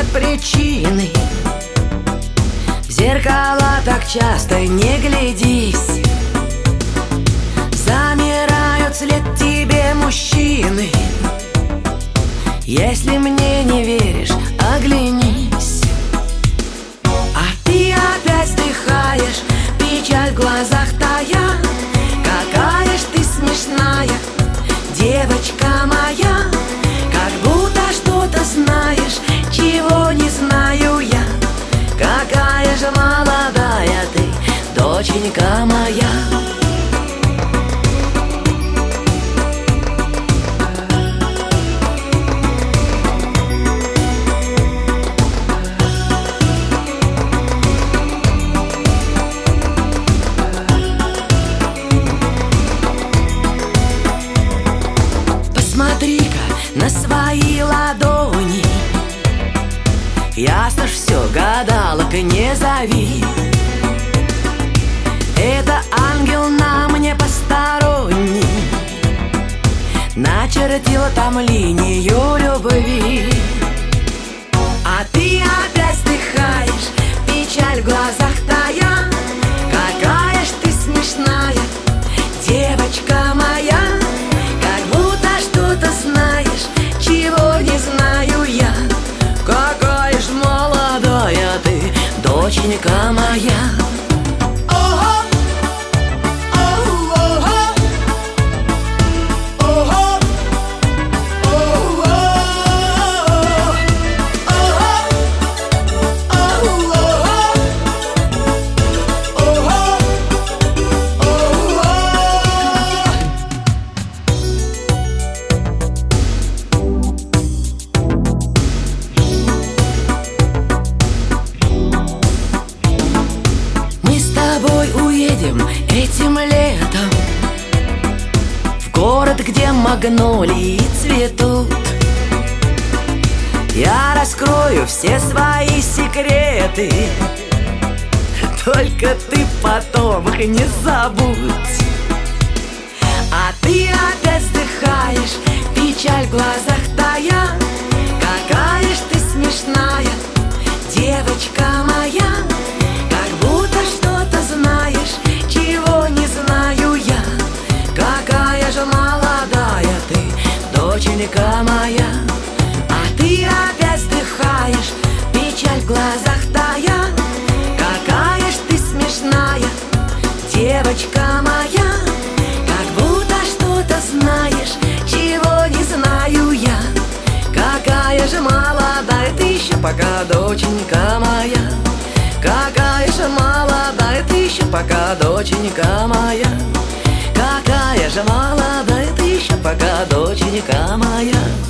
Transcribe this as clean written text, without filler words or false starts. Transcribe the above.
причины. В зеркала так часто не глядись, замирают вслед тебе мужчины. Если мне не веришь, оглянись. А ты опять вздыхаешь, печаль в глазах тая. Какая ж ты смешная, девочка моя. Как будто что-то знаешь, чего не знаю я. Какая же молодая ты, доченька моя. Посмотри-ка на свои ладони. Ясно ж все, гадалок не зови. Это ангел на мне посторонний начертила там линию любви. А ты опять вздыхаешь, печаль в глазах тая. Какая ж ты смешная, девочка моя. Чего не знаю я. Какая ж молодая ты, доченька моя. Уедем этим летом в город, где магнолии цветут. Я раскрою все свои секреты, только ты потом их не забудь. А ты опять вздыхаешь, печаль в глазах тая. Какая ж ты смешная, девочка моя. Знаешь, чего не знаю я. Какая же молодая ты, доченька моя. А ты опять вздыхаешь, печаль в глазах тая. Какая ж ты смешная, девочка моя. Как будто что-то знаешь, чего не знаю я. Какая же молодая ты еще пока, доченька моя. Какая же молодая ты еще пока, доченька моя. Какая же молодая ты еще пока, доченька моя.